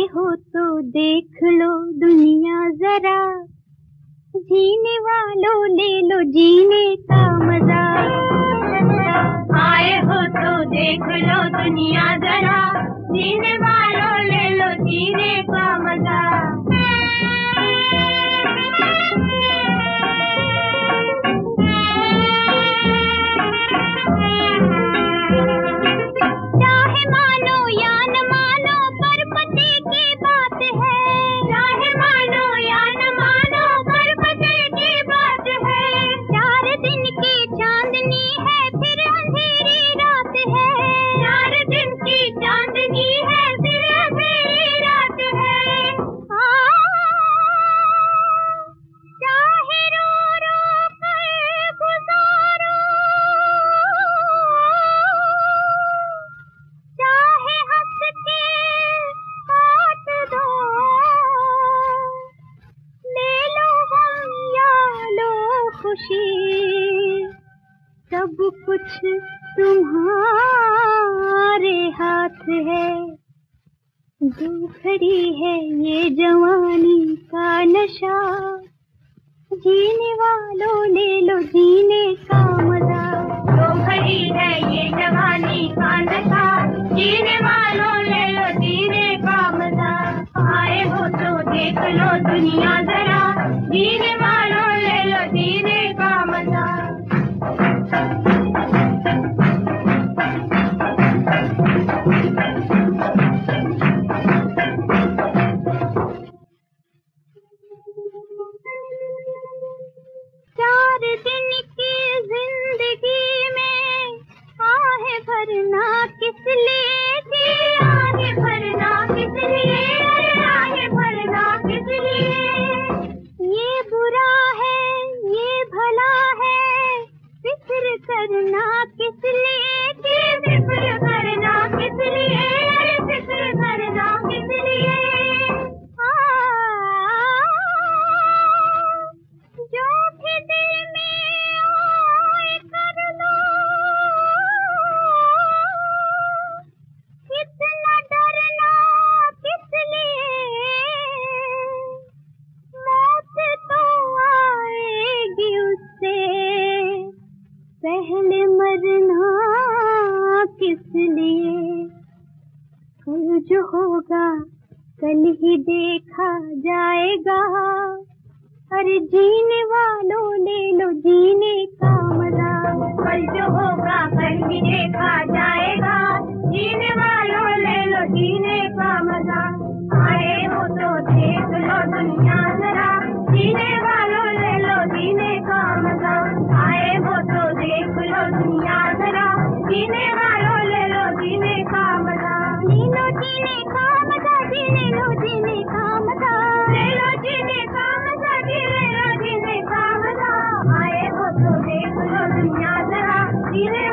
हो तो देख लो दुनिया जरा, जीने वालों ले लो जीने का मजा। आए हो तो देख लो दुनिया जरा, जीने वालों ले लो जीने का मजा। चाहे मानो या न मानो पर पते की बात है, चाहे मानो या न मानो पर पते की बात है। 4 दिन की चांदनी है फिर अंधेरी रात है, 4 दिन की चांदनी है फिर अंधेरी रात है। चाहे रो रो कर गुजारो, चाहे हंस के काट दो, ले लो गम या लो खुशी, सब कुछ तुम्हारे हाथ है। जो खड़ी है ये जवानी का नशा, जीने वालों ले लो जीने का मजा। जो खड़ी है ये जवानी का नशा, जीने वालों ले लो जीने का मजा। आए हो तो देख लो दुनिया जरा, जीने वालों ले लो जीने का मजा। चार दिन की जिंदगी में आहे भरना किस लिए जी, आगे भरना किस लिए, आगे भरना किस लिए। ये बुरा है ये भला है, फिक्र करना किस लिए जी, फिक्र करना किस लिए, फिक्र करना किस लिए। जो भी दिल में आए कर लो, कितना डरना किस लिए, मौत तो आएगी उससे, पहले मरना किस लिए। कल जो होगा कल ही देखा जाएगा, अरे जीने वालों ले लो जीने का मजा। कल जो होगा कल ही देखा जाएगा, जीने वालों ले लो जीने का मजा। आए हो तो देख लो दुनिया जरा, जीने वालों ले लो जीने का मजा। आए हो तो देख लो दुनिया जरा, जीने वालों ले लो जीने का मजा। ले लो जीने का मजा, जी ले लो जीने का मजा, ले लो जीने का मजा, जी ले लो जीने का मजा। आए हो तो देख लो दुनिया जरा, जीने